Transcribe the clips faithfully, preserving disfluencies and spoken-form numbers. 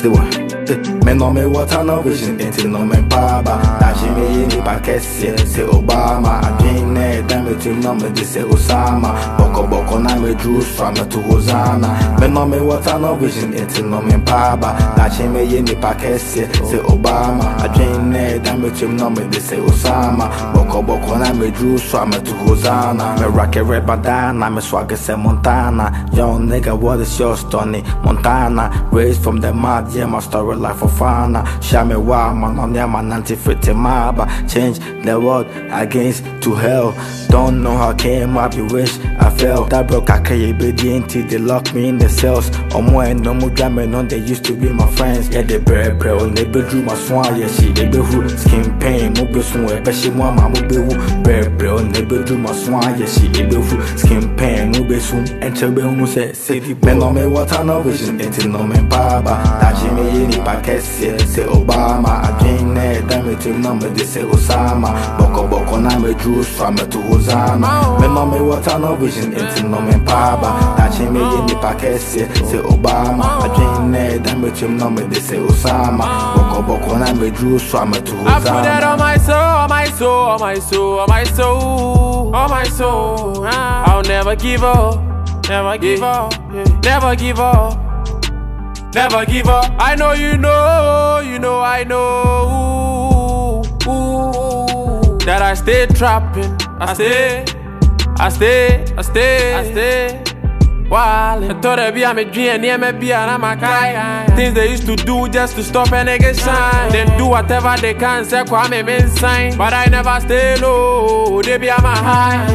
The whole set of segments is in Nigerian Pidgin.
the one. Me no me water no vision, ain't no me baba. That she me in the packet, say Obama. I dream it, damn it, you know me, this say Osama. Boko boko na me juice from me to Hosanna. Me no me water no vision, ain't no me baba. That she me in the packet, say Obama. I dream it, damn it, you know me, this say Osama. Boko boko na me juice from me to Hosanna. Me rock a red bandana, me swagger say Montana. Young nigga, what is your story? Montana, raised from the mud, yeah, my story life for fun. Show me why man on yeah man anti-fitty maba. Change the world against to hell. Don't know how I came up, you wish I fell. That broke I can't be the until they lock me in the cells. Or more and no more jamming on, they used to be my friends. Yeah, they bread bread on they bedroom my swan, yeah, she they be who skin pain, move somewhere, but she want my move who bread bread on they bedroom my swan, yeah, she they be who skin pain, move soon, and tell me who say city men on me water no vision, ain't no me baba. That she me in the packet, say Obama. I dream it, damn it, you know me, this say Osama. Boko boko na me juice from me to Hosanna. Me no me water no vision, ain't no me baba. That she me in the packet, say Obama. I dream it, damn it, you know me, this say Osama. Boko boko na me juice from me to Hosanna. I put that on my soul, on my soul, on my soul, on my soul, on my soul. I'll never give up, never give up, never give up. Never give up. I know you know, you know I know ooh, ooh, that I stay trapping. I stay, I stay, I stay, I stay. Wildin'. I thought I'd be a me dream, near me be an amakai. Things they used to do just to stop a nigga shine. Then do whatever they can, say kwa me men sign. But I never stay low, they be I'm a high.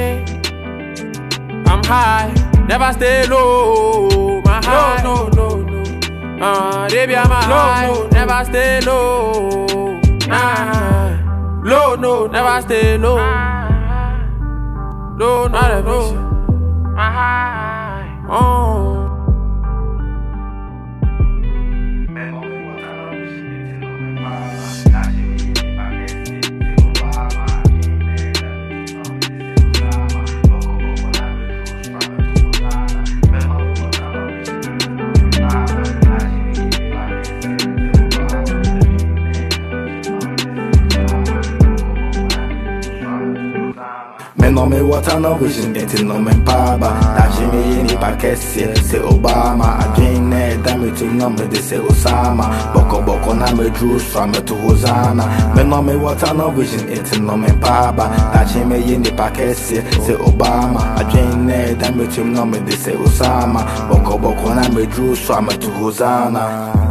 I'm high, never stay low. My high, no, no, no. Uh, they be on my high, no, never stay low. Nah, low, no, never stay low. Low, not a low. My high, oh. Me no me water no vision, ain't no me baba. That she me in the packet, say Obama. I dream it, damn it, you know me, this say Osama. Boko boko na me juice from me to Hosanna. Me no me water no vision, ain't no me baba. That she me in the packet, say Obama. I dream it, damn it, you know me, this say Osama. Boko boko na me juice from me to Hosanna.